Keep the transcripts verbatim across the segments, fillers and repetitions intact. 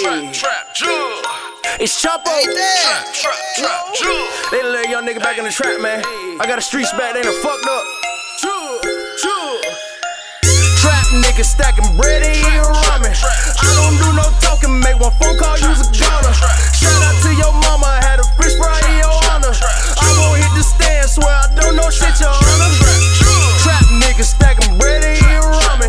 Trap, trap, jewel. It's Chopper. Trap, trap, trap, jewel. They let young nigga back in the trap, man. I got the streets back, they done fucked up. Jewel, jewel. Trap niggas stacking bread, they eating ramen. I don't do no talking, make one phone call, use a gunner. Shout out to your mama, had a fish fry in your honor. I won't hit the stand, swear I don't know shit, your honor. Trap niggas stacking bread, they eating ramen.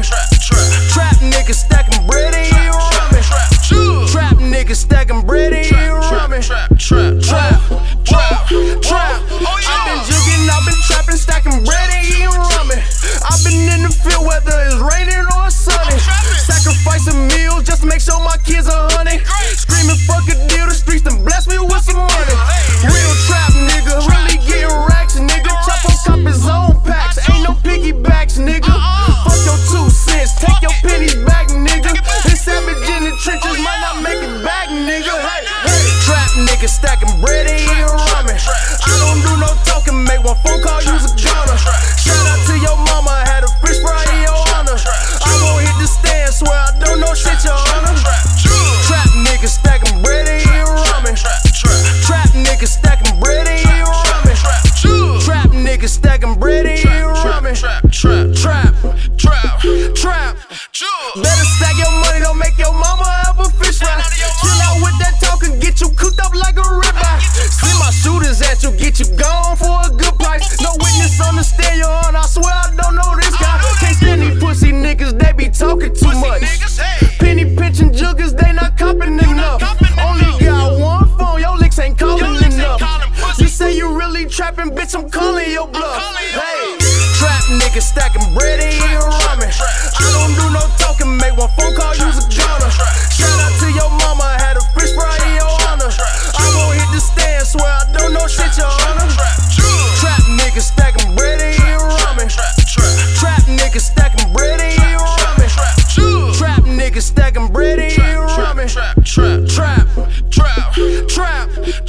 Trap niggas stacking bread, they eating ramen. Trap niggas stacking bread, they eating ramen. Trap, trap, trap, trap, trap. I've been jugging, I've been trapping, stacking bread, they eating ramen. I've been in the field whether it's raining or sunny. Sacrificing meals just to make sure my kids are honey. Screaming fuck a deal, the streets done bless me with some money. Real trap nigga, really getting racks, nigga. Chop on cop his own packs, ain't no piggybacks, nigga. Fuck your two cents, take your pennies back, nigga. This savage in the trenches might not make it back, nigga. Hey, hey. Trap nigga stacking bread, they eating ramen. I don't do no talking, make one phone call, use a gunner. Shout out to your mama, had a fish fry in your honor. I won't hit the stand, swear I don't know shit, your honor. Trap niggas stacking bread, they eating ramen. Trap niggas stacking bread, they eating ramen. Trap niggas stacking bread, they eating ramen. Trap, trap, trap, trap, trap. Better stack your money, don't make your mama have a fish fry. Chill out with that talking, get you cooked up like a ribeye. Send my shooters at you, get you gone for a good price. No witness on the stereo, and I swear I don't know this guy. Can't stand these pussy niggas, they be talking too much. Penny pinching juggers, they not copping enough. Only got one phone, your licks ain't calling enough. You say you really trapping, bitch, I'm calling your bluff. Hey, trap niggas stacking bread, they eating ramen. I don't do no talking, make one phone call, use a gunner. Shout out to your mama, had a fish fry in your honor. I won't hit the stand, swear I don't know shit, your honor. Trap niggas stacking bread, they eating ramen. Trap niggas stacking bread, they eating ramen. Trap niggas stacking bread, they eating ramen. Trap, trap, trap, trap, trap,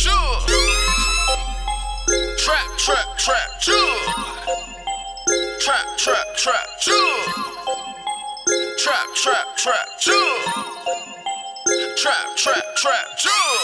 trap, trap, trap, trap, trap, trap, trap, trap, trap, trap, trap, trap, trap, trap.